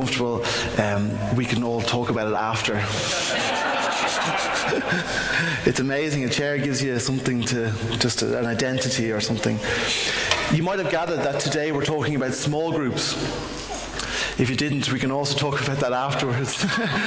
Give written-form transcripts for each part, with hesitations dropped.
comfortable, we can all talk about it after. It's amazing. A chair gives you something to, just an identity or something. You might have gathered that today we're talking about small groups. If you didn't, we can also talk about that afterwards.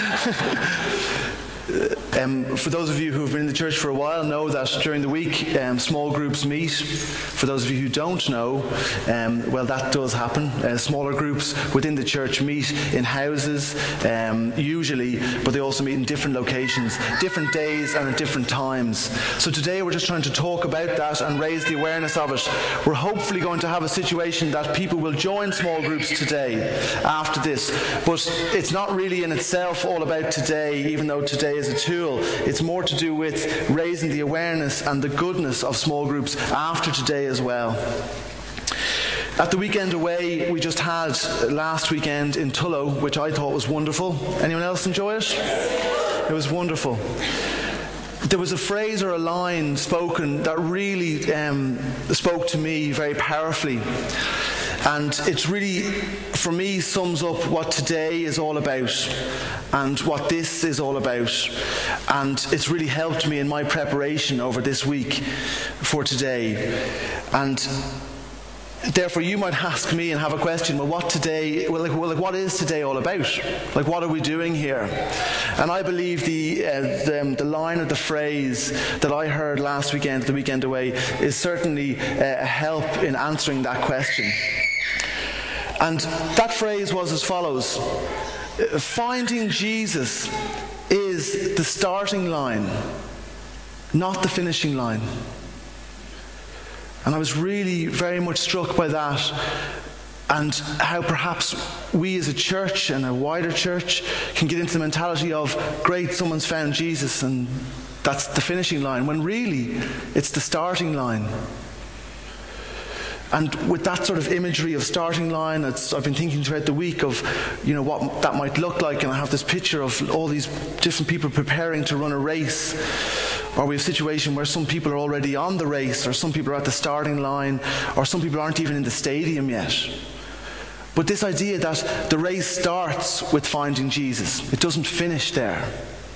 For those of you who have been in the church for a while know that during the week small groups meet. For those of you who don't know, well, that does happen. Smaller groups within the church meet in houses usually, but they also meet in different locations, different days and at different times. So today we're just trying to talk about that and raise the awareness of it. We're hopefully going to have a situation that people will join small groups today after this, but it's not really in itself all about today, even though today is a tool. It's more to do with raising the awareness and the goodness of small groups after today as well. At the weekend away we just had last weekend in Tullow, which I thought was wonderful. Anyone else enjoy it? It was wonderful. There was a phrase or a line spoken that really spoke to me very powerfully. And it's really, for me, sums up what today is all about and what this is all about. And it's really helped me in my preparation over this week for today. And therefore, you might ask me and have a question, well, what what is today all about? Like, what are we doing here? And I believe the line or the phrase that I heard last weekend, the weekend away, is certainly a help in answering that question. And that phrase was as follows: finding Jesus is the starting line, not the finishing line. And I was really very much struck by that, and how perhaps we as a church and a wider church can get into the mentality of, great, someone's found Jesus and that's the finishing line, when really it's the starting line. And with that sort of imagery of starting line, I've been thinking throughout the week of, what that might look like, and I have this picture of all these different people preparing to run a race. Or we have a situation where some people are already on the race, or some people are at the starting line, or some people aren't even in the stadium yet. But this idea that the race starts with finding Jesus, it doesn't finish there.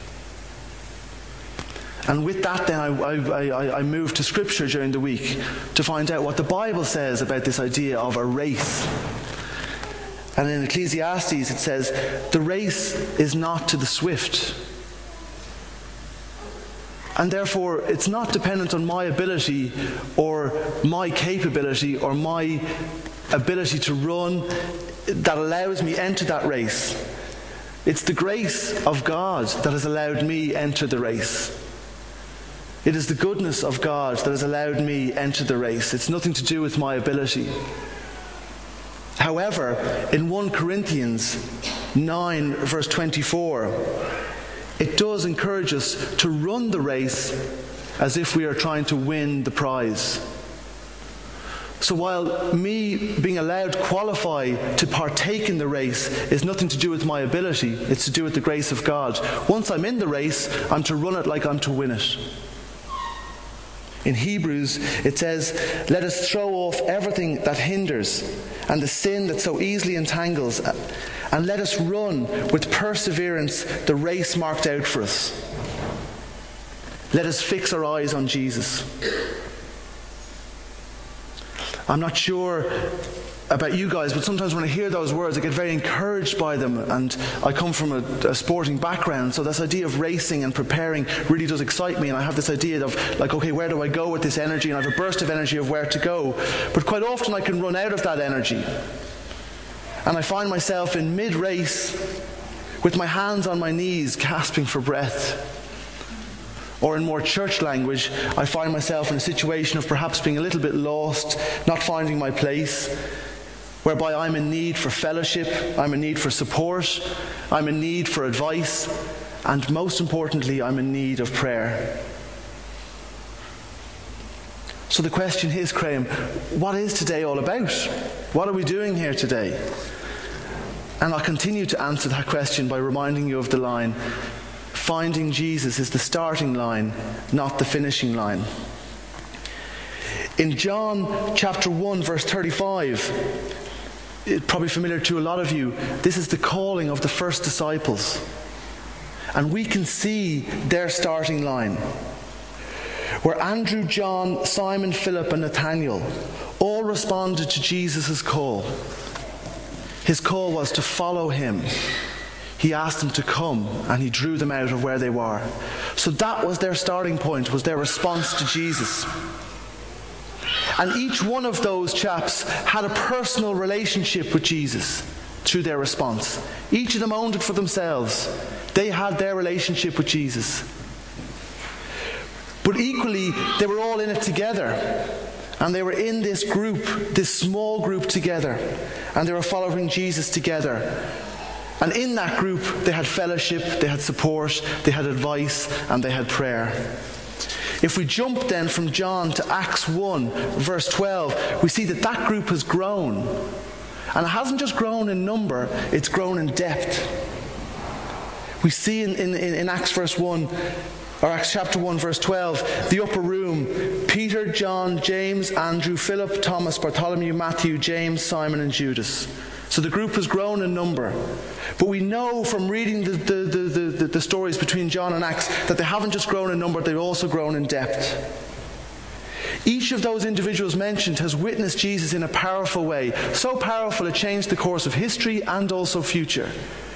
And with that then I moved to Scripture during the week to find out what the Bible says about this idea of a race. And in Ecclesiastes it says, the race is not to the swift. And therefore it's not dependent on my ability or my capability or my ability to run that allows me enter that race. It's the grace of God that has allowed me enter the race. It is the goodness of God that has allowed me enter the race. It's nothing to do with my ability. However, in 1 Corinthians 9 verse 24, it does encourage us to run the race as if we are trying to win the prize. So while me being allowed to qualify to partake in the race is nothing to do with my ability, it's to do with the grace of God. Once I'm in the race, I'm to run it like I'm to win it. In Hebrews, it says, let us throw off everything that hinders and the sin that so easily entangles, and let us run with perseverance the race marked out for us. Let us fix our eyes on Jesus. I'm not sure about you guys, but sometimes when I hear those words I get very encouraged by them, and I come from a sporting background, so this idea of racing and preparing really does excite me, and I have this idea of like, okay, where do I go with this energy, and I have a burst of energy of where to go, but quite often I can run out of that energy and I find myself in mid-race with my hands on my knees gasping for breath. Or in more church language, I find myself in a situation of perhaps being a little bit lost, not finding my place, whereby I'm in need for fellowship, I'm in need for support, I'm in need for advice, and most importantly, I'm in need of prayer. So the question is, Graham, what is today all about? What are we doing here today? And I'll continue to answer that question by reminding you of the line, finding Jesus is the starting line, not the finishing line. In John chapter 1 verse 35, probably familiar to a lot of you, this is the calling of the first disciples. And we can see their starting line, where Andrew, John, Simon, Philip and Nathaniel all responded to Jesus' call. His call was to follow him. He asked them to come, and he drew them out of where they were. So that was their starting point, was their response to Jesus. And each one of those chaps had a personal relationship with Jesus through their response. Each of them owned it for themselves. They had their relationship with Jesus. But equally, they were all in it together. And they were in this group, this small group together. And they were following Jesus together. And in that group, they had fellowship, they had support, they had advice, and they had prayer. If we jump then from John to Acts 1, verse 12, we see that that group has grown. And it hasn't just grown in number, it's grown in depth. We see in Acts verse 1, or Acts chapter 1, verse 12, the upper room, Peter, John, James, Andrew, Philip, Thomas, Bartholomew, Matthew, James, Simon, and Judas. So the group has grown in number. But we know from reading the stories between John and Acts that they haven't just grown in number, they've also grown in depth. Each of those individuals mentioned has witnessed Jesus in a powerful way. So powerful it changed the course of history and also future.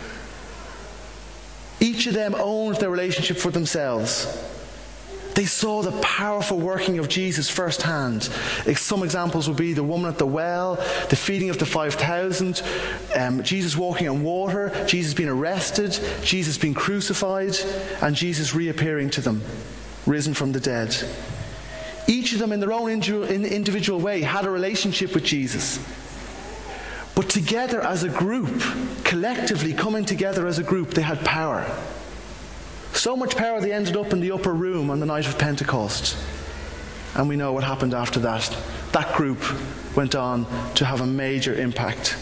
Each of them owned their relationship for themselves. They saw the powerful working of Jesus firsthand. Some examples would be the woman at the well, the feeding of the 5,000, Jesus walking on water, Jesus being arrested, Jesus being crucified, and Jesus reappearing to them, risen from the dead. Each of them in their own individual way had a relationship with Jesus. But together as a group, collectively coming together as a group, they had power. So much power they ended up in the upper room on the night of Pentecost. And we know what happened after that. That group went on to have a major impact.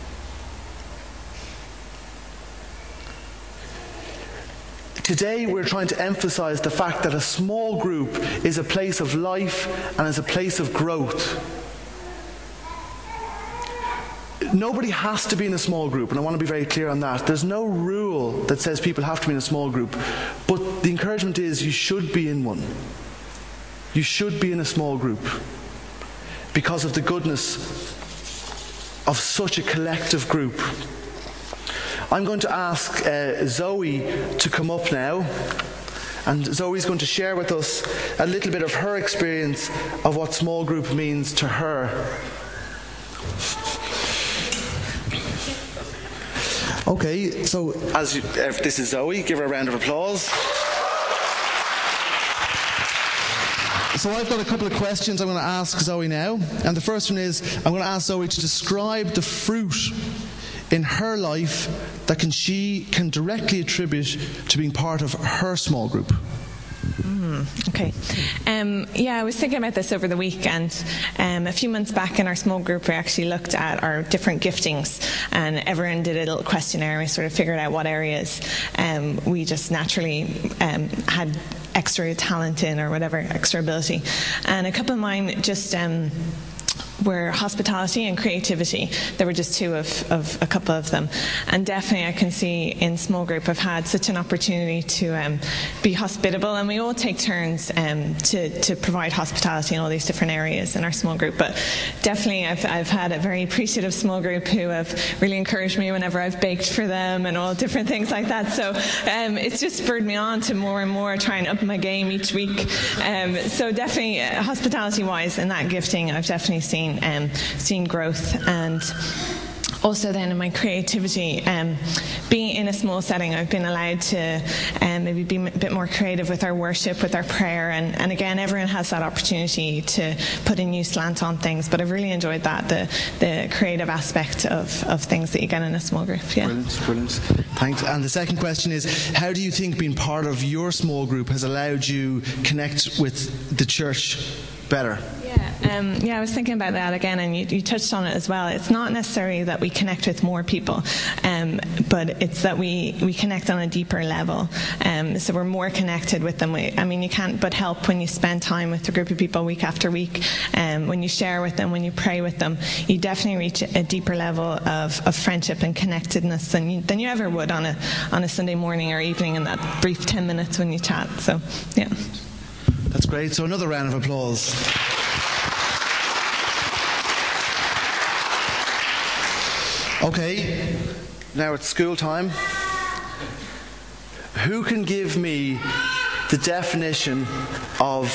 Today we're trying to emphasize the fact that a small group is a place of life and is a place of growth. Nobody has to be in a small group, and I want to be very clear on that. There's no rule that says people have to be in a small group, but the encouragement is you should be in one. You should be in a small group because of the goodness of such a collective group. I'm going to ask Zoe to come up now, and Zoe's going to share with us a little bit of her experience of what small group means to her. Okay, so this is Zoe. Give her a round of applause. So I've got a couple of questions I'm going to ask Zoe now. And the first one is, I'm going to ask Zoe to describe the fruit in her life that she can directly attribute to being part of her small group. Okay. I was thinking about this over the week, and a few months back in our small group we actually looked at our different giftings, and everyone did a little questionnaire. We sort of figured out what areas we just naturally had extra talent in, or whatever, extra ability. And a couple of mine just were hospitality and creativity. There were just two of a couple of them. And definitely I can see in small group I've had such an opportunity to be hospitable, and we all take turns to provide hospitality in all these different areas in our small group. But definitely I've had a very appreciative small group who have really encouraged me whenever I've baked for them and all different things like that. So it's just spurred me on to more and more try and up my game each week. So definitely hospitality wise and that gifting I've definitely seen growth. And also then in my creativity, being in a small setting, I've been allowed to maybe be a bit more creative with our worship, with our prayer, and again, everyone has that opportunity to put a new slant on things, but I've really enjoyed that, the creative aspect of things that you get in a small group. Yeah. Brilliant. Thanks. And the second question is, how do you think being part of your small group has allowed you connect with the church better? Yeah. I was thinking about that again, and you touched on it as well. It's not necessarily that we connect with more people, but it's that we connect on a deeper level. So we're more connected with them. You can't but help when you spend time with a group of people week after week. When you share with them, when you pray with them, you definitely reach a deeper level of friendship and connectedness than you ever would on a Sunday morning or evening in that brief 10 minutes when you chat. So, yeah. That's great. So another round of applause. Okay, now it's school time. Who can give me the definition of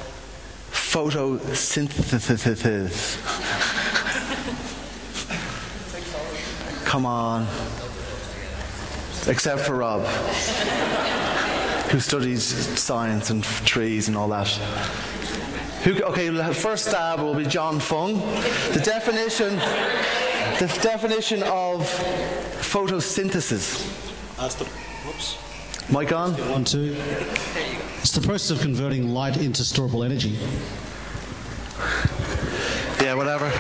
photosynthesis? Come on. Except for Rob, who studies science and trees and all that. First stab will be John Fung. The definition of photosynthesis. Mic on? 1, 2. It's the process of converting light into storable energy. Yeah, whatever.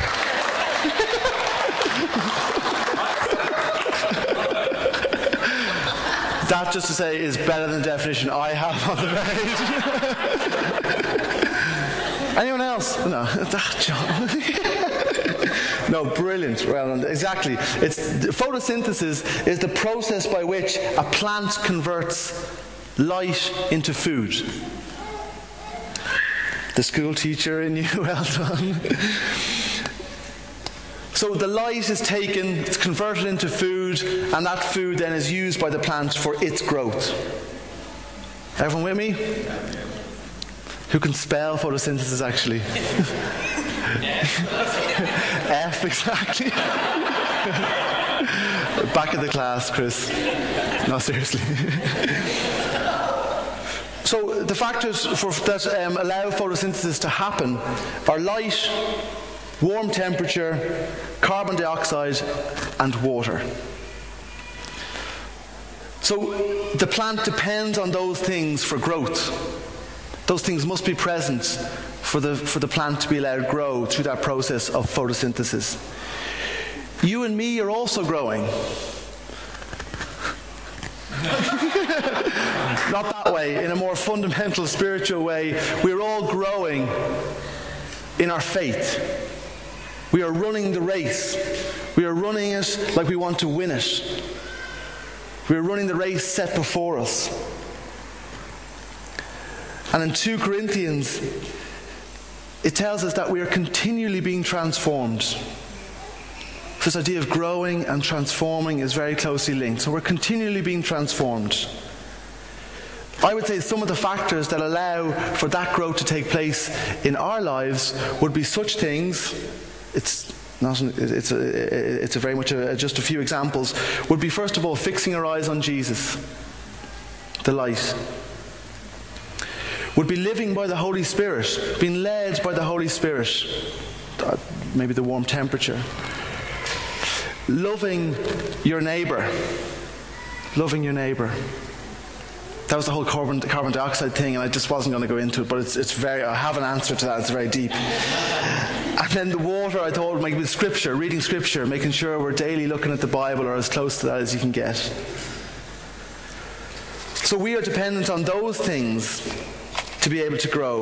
That, just to say, is better than the definition I have on the page. Anyone else? No, that John. No, brilliant. Well, exactly. Photosynthesis is the process by which a plant converts light into food. The school teacher in you, well done. So the light is taken, it's converted into food, and that food then is used by the plant for its growth. Everyone with me? Who can spell photosynthesis, actually? F, exactly. Back of the class, Chris. No, seriously. So the factors that allow photosynthesis to happen are light, warm temperature, carbon dioxide, and water. So the plant depends on those things for growth. Those things must be present for the plant to be allowed to grow through that process of photosynthesis. You and me are also growing. Not that way, in a more fundamental spiritual way. We're all growing in our faith. We are running the race. We are running it like we want to win it. We are running the race set before us. And in 2 Corinthians, it tells us that we are continually being transformed. This idea of growing and transforming is very closely linked. So we're continually being transformed. I would say some of the factors that allow for that growth to take place in our lives would be such things. It's a very much just a few examples. Would be, first of all, fixing our eyes on Jesus, the light. Would be living by the Holy Spirit, being led by the Holy Spirit, maybe the warm temperature. Loving your neighbour. Loving your neighbour. That was the whole carbon dioxide thing, and I just wasn't going to go into it, but it's very, I have an answer to that, it's very deep. And then the water, I thought, with Scripture, reading Scripture, making sure we're daily looking at the Bible, or as close to that as you can get. So we are dependent on those things to be able to grow.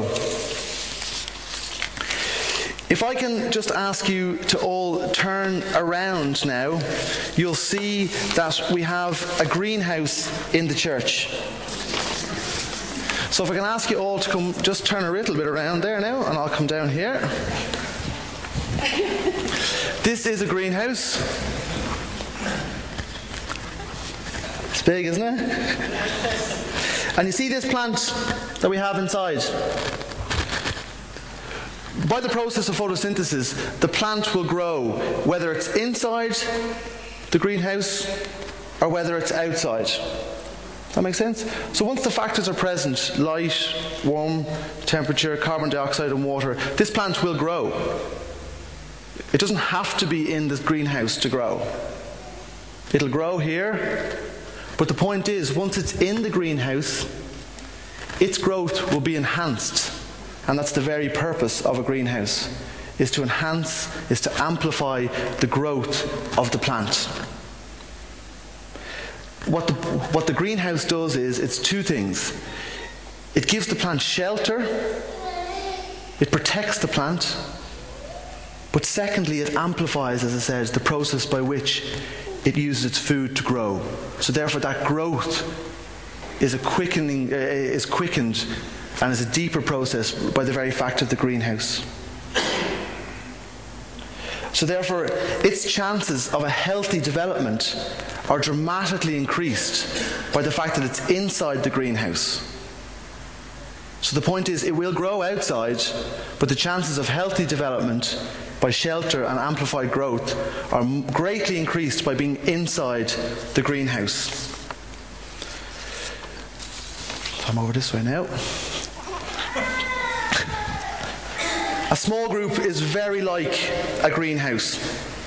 If I can just ask you to all turn around now, you'll see that we have a greenhouse in the church. So if I can ask you all to come, just turn a little bit around there now, and I'll come down here. This is a greenhouse. It's big, isn't it? And you see this plant that we have inside? By the process of photosynthesis, the plant will grow, whether it's inside the greenhouse or whether it's outside. Does that make sense? So once the factors are present, light, warm, temperature, carbon dioxide and water, this plant will grow. It doesn't have to be in the greenhouse to grow. It'll grow here, but the point is, once it's in the greenhouse, its growth will be enhanced And that's the very purpose of a greenhouse, is to enhance, is to amplify the growth of the plant. What the greenhouse does is, it's two things. It gives the plant shelter, it protects the plant, but secondly, it amplifies, as I said, the process by which it uses its food to grow. So therefore, that growth is quickened and is a deeper process by the very fact of the greenhouse. So therefore, its chances of a healthy development are dramatically increased by the fact that it's inside the greenhouse. So the point is, it will grow outside, but the chances of healthy development by shelter and amplified growth are greatly increased by being inside the greenhouse. I'm over this way now. A small group is very like a greenhouse.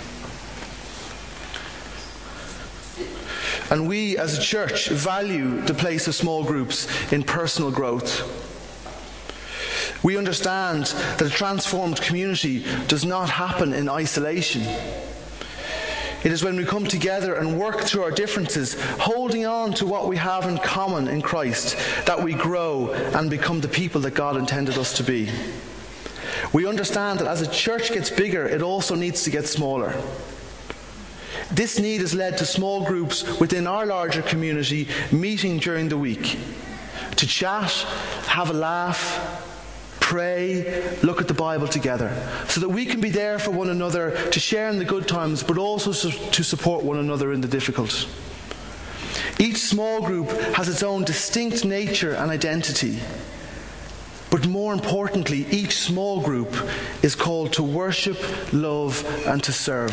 And we as a church value the place of small groups in personal growth. We understand that a transformed community does not happen in isolation. It is when we come together and work through our differences, holding on to what we have in common in Christ, that we grow and become the people that God intended us to be. We understand that as a church gets bigger, it also needs to get smaller. This need has led to small groups within our larger community meeting during the week to chat, have a laugh, pray, look at the Bible together, so that we can be there for one another to share in the good times, but also to support one another in the difficult. Each small group has its own distinct nature and identity. But more importantly, each small group is called to worship, love, and to serve.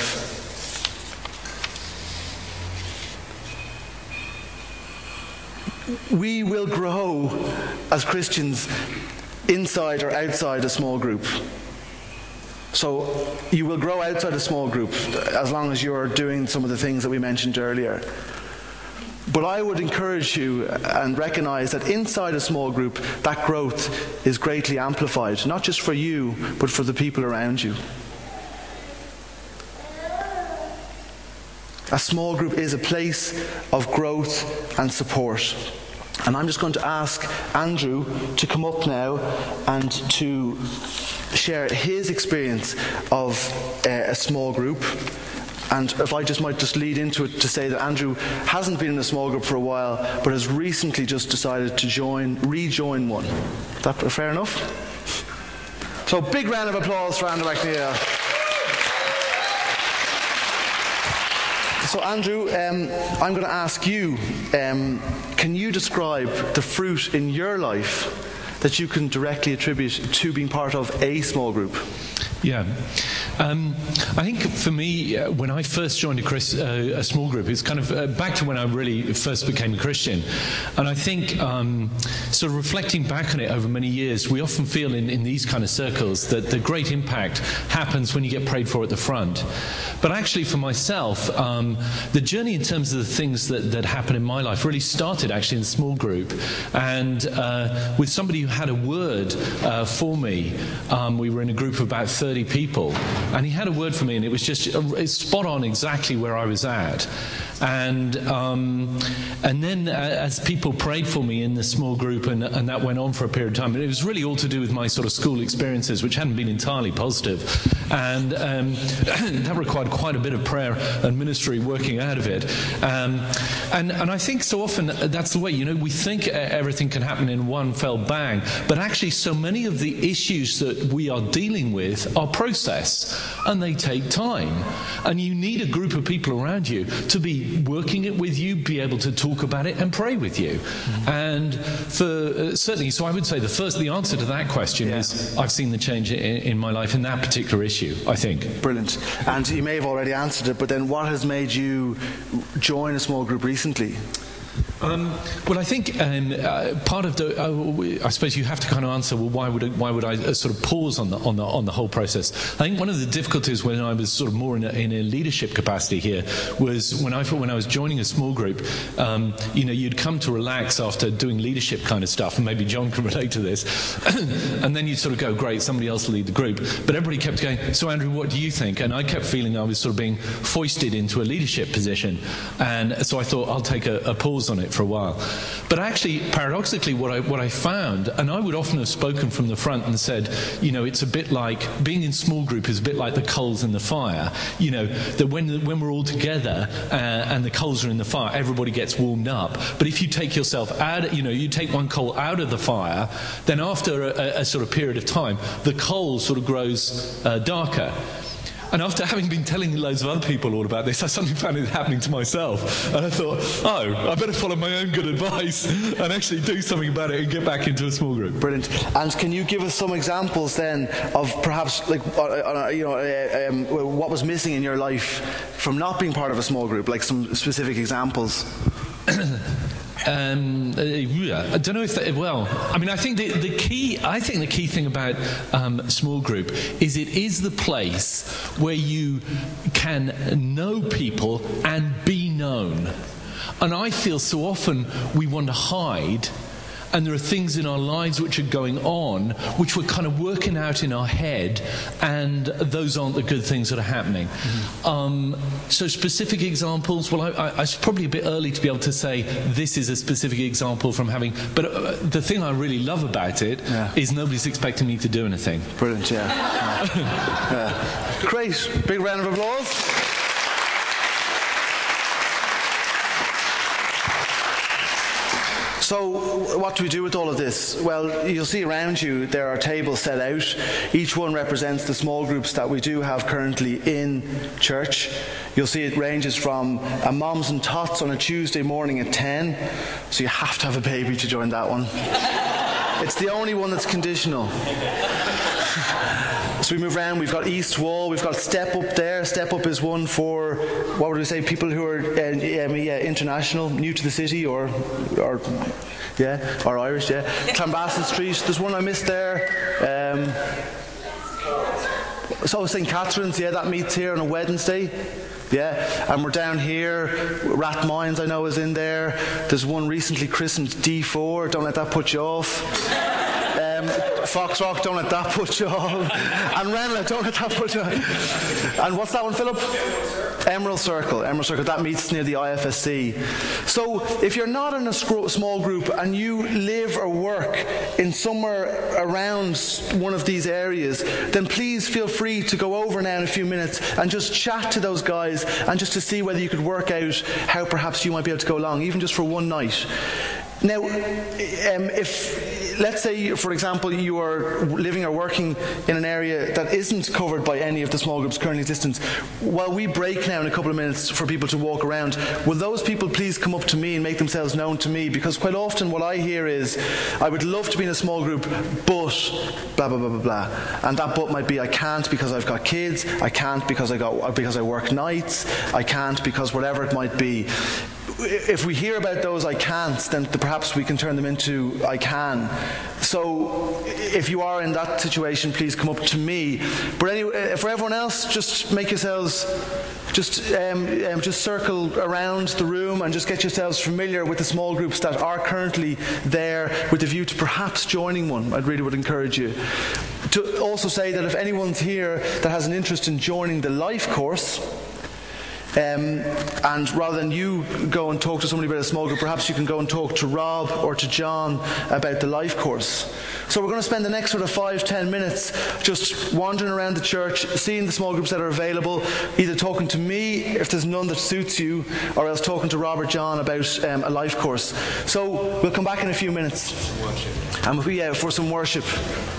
We will grow as Christians inside or outside a small group. So you will grow outside a small group as long as you're doing some of the things that we mentioned earlier. But I would encourage you and recognize that inside a small group, that growth is greatly amplified, not just for you, but for the people around you. A small group is a place of growth and support. And I'm just going to ask Andrew to come up now and to share his experience of a small group. And if I might lead into it to say that Andrew hasn't been in a small group for a while, but has recently just decided to rejoin one. Is that fair enough? So big round of applause for Andrew McNeil. So Andrew, I'm going to ask you, can you describe the fruit in your life that you can directly attribute to being part of a small group? Yeah. I think for me, when I first joined a small group, it's kind of back to when I really first became a Christian. And I think sort of reflecting back on it over many years, we often feel in these kind of circles that the great impact happens when you get prayed for at the front. But actually for myself, the journey in terms of the things that happened in my life really started actually in a small group. And with somebody who had a word for me. We were in a group of about 30 people. And he had a word for me, and it was just spot on exactly where I was at. And then as people prayed for me in the small group, and that went on for a period of time, and it was really all to do with my sort of school experiences, which hadn't been entirely positive. And that required quite a bit of prayer and ministry working out of it. And I think so often that's the way, we think everything can happen in one fell bang, but actually so many of the issues that we are dealing with are process, and they take time. And you need a group of people around you to be working it with you, be able to talk about it and pray with you. Mm-hmm. And for certainly, so I would say the answer to that question is I've seen the change in my life in that particular issue, I think. Brilliant. And you may have already answered it, but then what has made you join a small group recently? Well, I think part of the, I suppose you have to kind of answer, well, why would I sort of pause on the whole process? I think one of the difficulties when I was sort of more in a leadership capacity here was when I was joining a small group, you'd come to relax after doing leadership kind of stuff, and maybe John can relate to this, and then you'd sort of go, great, somebody else will lead the group. But everybody kept going, so Andrew, what do you think? And I kept feeling I was sort of being foisted into a leadership position, and so I thought I'll take a pause on it for a while. But actually, paradoxically, what I found, and I would often have spoken from the front and said, it's a bit like being in small group is a bit like the coals in the fire. That when we're all together and the coals are in the fire, everybody gets warmed up. But if you take yourself out, you take one coal out of the fire, then after a sort of period of time, the coal sort of grows darker. And after having been telling loads of other people all about this, I suddenly found it happening to myself. And I thought, I better follow my own good advice and actually do something about it and get back into a small group. Brilliant. And can you give us some examples then of perhaps what was missing in your life from not being part of a small group, like some specific examples? I don't know if that, I think the key thing about small group is it is the place where you can know people and be known. And I feel so often we want to hide, and there are things in our lives which are going on, which we're kind of working out in our head, and those aren't the good things that are happening. So specific examples, it's probably a bit early to be able to say this is a specific example from having, but the thing I really love about it is nobody's expecting me to do anything. Brilliant, Great, big round of applause. So what do we do with all of this? Well, you'll see around you there are tables set out. Each one represents the small groups that we do have currently in church. You'll see it ranges from a Moms and Tots on a Tuesday morning at 10. So you have to have a baby to join that one. It's the only one that's conditional. So we move around, we've got East Wall, we've got Step Up there. Step Up is one for, what would we say, people who are international, new to the city, or Irish, Clonbassett Street, there's one I missed there. St. Catherine's, that meets here on a Wednesday. And we're down here, Rathmines I know is in there. There's one recently christened D4, don't let that put you off. Foxrock, don't let that put you off. And Ranelagh, don't let that put you off. And what's that one, Philip? Emerald Circle, that meets near the IFSC. So if you're not in a small group and you live or work in somewhere around one of these areas, then please feel free to go over now in a few minutes and just chat to those guys and just to see whether you could work out how perhaps you might be able to go along, even just for one night. Now, if, let's say, for example, you are living or working in an area that isn't covered by any of the small groups currently existent, while we break now in a couple of minutes for people to walk around, will those people please come up to me and make themselves known to me? Because quite often what I hear is, I would love to be in a small group, but blah, blah, blah, blah, blah. And that but might be, I can't because I've got kids, I can't because I work nights, I can't because whatever it might be. If we hear about those I can't, then perhaps we can turn them into I can. So if you are in that situation, please come up to me. But anyway, for everyone else, just make yourselves, just circle around the room and just get yourselves familiar with the small groups that are currently there with the view to perhaps joining one. I really would encourage you. To also say that if anyone's here that has an interest in joining the Life course, and rather than you go and talk to somebody about a small group, perhaps you can go and talk to Rob or to John about the Life course. So we're going to spend the next sort of 5-10 minutes just wandering around the church, seeing the small groups that are available, either talking to me if there's none that suits you, or else talking to Rob or John about a Life course. So we'll come back in a few minutes and for some worship.